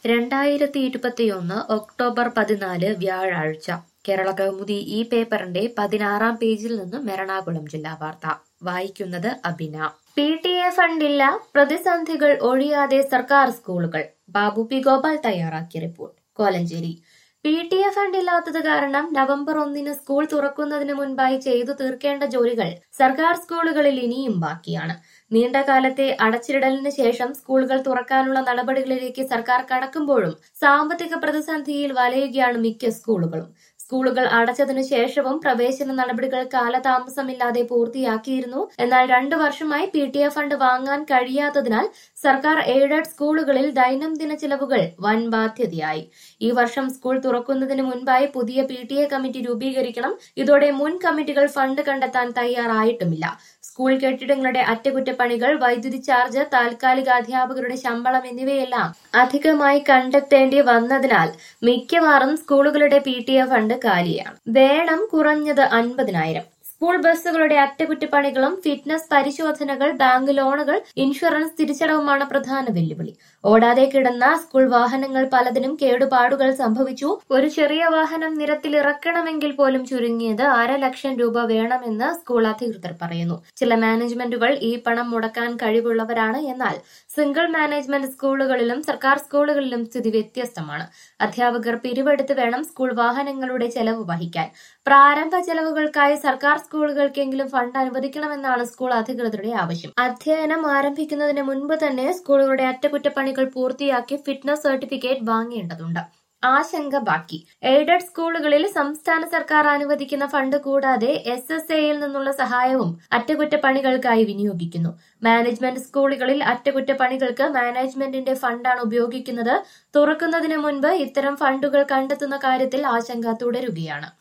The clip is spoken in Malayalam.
2021 ഒക്ടോബർ 14 വ്യാഴാഴ്ച കേരളകൗമുദി ഈ പേപ്പറിന്റെ 16-ാം പേജിൽ നിന്നും എറണാകുളം ജില്ലാ വാർത്ത വായിക്കുന്നത് അബിന. PTA ഫണ്ടില്ല, പ്രതിസന്ധികൾ ഒഴിയാതെ സർക്കാർ സ്കൂളുകൾ. ബാബു പി ഗോപാൽ തയ്യാറാക്കിയ റിപ്പോർട്ട്. കോലഞ്ചേരി. PTA ഫണ്ടില്ലാത്തത് കാരണം നവംബർ 1 സ്കൂൾ തുറക്കുന്നതിന് മുൻപായി ചെയ്തു തീർക്കേണ്ട ജോലികൾ സർക്കാർ സ്കൂളുകളിൽ ഇനിയും ബാക്കിയാണ്. നീണ്ടകാലത്തെ അടച്ചിടലിന് ശേഷം സ്കൂളുകൾ തുറക്കാനുള്ള നടപടികളിലേക്ക് സർക്കാർ കടക്കുമ്പോഴും സാമ്പത്തിക പ്രതിസന്ധിയിൽ വലയുകയാണ് മിക്ക സ്കൂളുകളും. സ്കൂളുകൾ അടച്ചതിനു ശേഷവും പ്രവേശന നടപടികൾ കാലതാമസമില്ലാതെ പൂർത്തിയാക്കിയിരുന്നു. എന്നാൽ 2 വർഷമായി PTA ഫണ്ട് വാങ്ങാൻ കഴിയാത്തതിനാൽ സർക്കാർ എയ്ഡഡ് സ്കൂളുകളിൽ ദൈനംദിന ചിലവുകൾ വൻ ബാധ്യതയായി. ഈ വർഷം സ്കൂൾ തുറക്കുന്നതിന് മുൻപായി പുതിയ PTA കമ്മിറ്റി രൂപീകരിക്കണം. ഇതോടെ മുൻ കമ്മിറ്റികൾ ഫണ്ട് കണ്ടെത്താൻ തയ്യാറായിട്ടുമില്ല. സ്കൂൾ കെട്ടിടങ്ങളുടെ അറ്റകുറ്റപ്പണികൾ, വൈദ്യുതി ചാർജ്, താൽക്കാലിക അധ്യാപകരുടെ ശമ്പളം എന്നിവയെല്ലാം അധികമായി കണ്ടെത്തേണ്ടി വന്നതിനാൽ മിക്കവാറും സ്കൂളുകളുടെ PTA ഫണ്ട് കാലിയാണ്. വേണം കുറഞ്ഞത് 50,000. സ്കൂൾ ബസ്സുകളുടെ അറ്റകുറ്റപ്പണികളും ഫിറ്റ്നസ് പരിശോധനകൾ, ബാങ്ക് ലോണുകൾ, ഇൻഷുറൻസ് തിരിച്ചടവുമാണ് പ്രധാന വെല്ലുവിളി. ഓടാതെ കിടന്ന സ്കൂൾ വാഹനങ്ങൾ പലതിനും കേടുപാടുകൾ സംഭവിച്ചു. ഒരു ചെറിയ വാഹനം നിരത്തിലിറക്കണമെങ്കിൽ പോലും ചുരുങ്ങിയത് 1,50,000 രൂപ വേണമെന്ന് സ്കൂൾ അധികൃതർ പറയുന്നു. ചില മാനേജ്മെന്റുകൾ ഈ പണം മുടക്കാൻ കഴിവുള്ളവരാണ്. എന്നാൽ സിംഗിൾ മാനേജ്മെന്റ് സ്കൂളുകളിലും സർക്കാർ സ്കൂളുകളിലും സ്ഥിതി വ്യത്യസ്തമാണ്. അധ്യാപകർ പിരിവെടുത്ത് വേണം സ്കൂൾ വാഹനങ്ങളുടെ ചെലവ് വഹിക്കാൻ. പ്രാരംഭ ചെലവുകൾക്കായി സർക്കാർ സ്കൂളുകൾക്കെങ്കിലും ഫണ്ട് അനുവദിക്കണമെന്നാണ് സ്കൂൾ അധികൃതരുടെ ആവശ്യം. അധ്യയനം ആരംഭിക്കുന്നതിന് മുൻപ് തന്നെ സ്കൂളുകളുടെ അറ്റകുറ്റപ്പണികൾ പൂർത്തിയാക്കി ഫിറ്റ്നസ് സർട്ടിഫിക്കറ്റ് വാങ്ങേണ്ടതുണ്ട്. ആശങ്ക ബാക്കി. എയ്ഡഡ് സ്കൂളുകളിൽ സംസ്ഥാന സർക്കാർ അനുവദിക്കുന്ന ഫണ്ട് കൂടാതെ SSAയിൽ നിന്നുള്ള സഹായവും അറ്റകുറ്റപ്പണികൾക്കായി വിനിയോഗിക്കുന്നു. മാനേജ്മെന്റ് സ്കൂളുകളിൽ അറ്റകുറ്റപ്പണികൾക്ക് മാനേജ്മെന്റിന്റെ ഫണ്ടാണ് ഉപയോഗിക്കുന്നത്. തുറക്കുന്നതിന് മുൻപ് ഇത്തരം ഫണ്ടുകൾ കണ്ടെത്തുന്ന കാര്യത്തിൽ ആശങ്ക തുടരുകയാണ്.